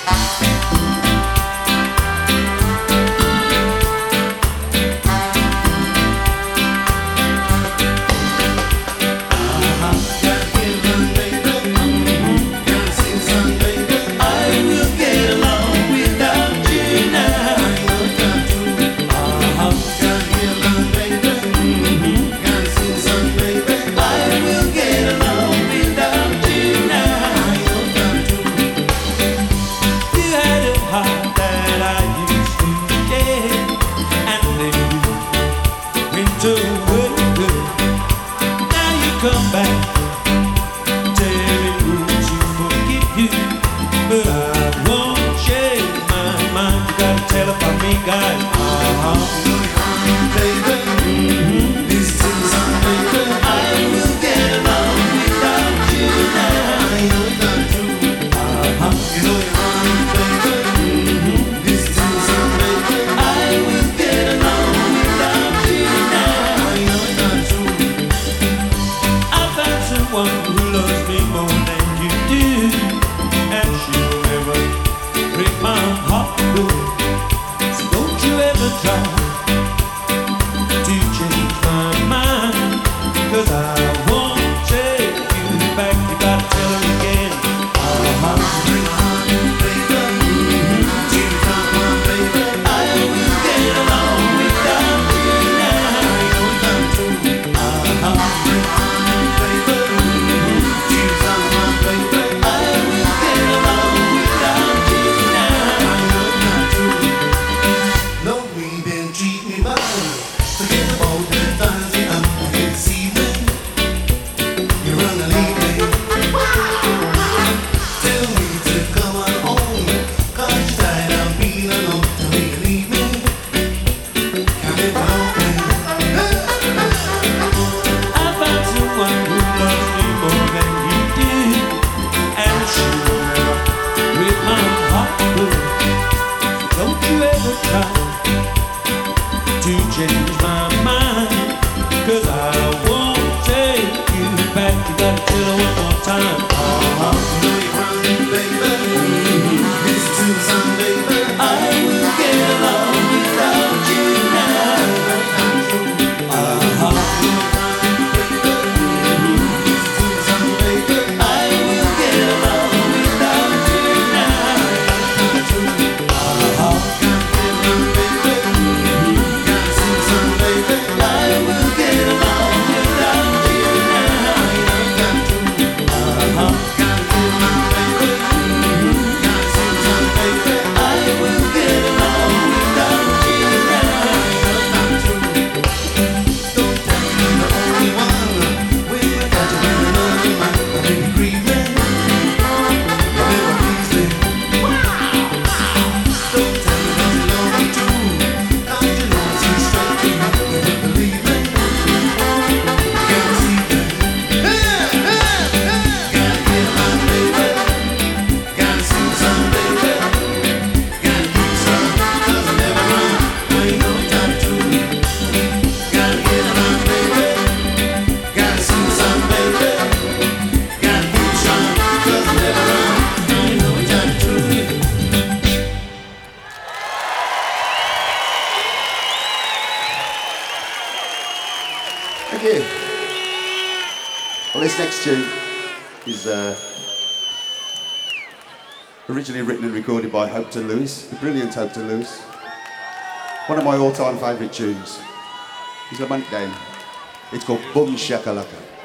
Come back, telling me to forgive you, but I won't change my mind. You gotta tell it for me, guys. Baby, this is baby. I will get along without you now. You know you're wrong, baby. This is baby. I will get along without you now. Someone who loves me more than you do, and she'll never break my heart. So don't you ever try to change my mind, 'cause I won't take you back. You gotta tell her again. I will get along without you now. To change my mind, 'cause I won't take you back. You gotta tell her one more time. You know you're running, baby. This is some baby. I will get along without you now. I will get along without you now. Thank you. Well, this next tune is originally written and recorded by Hopetoun Lewis, the brilliant Hopetoun Lewis. One of my all-time favourite tunes. He's a monk down. It's called Boom Shakalaka.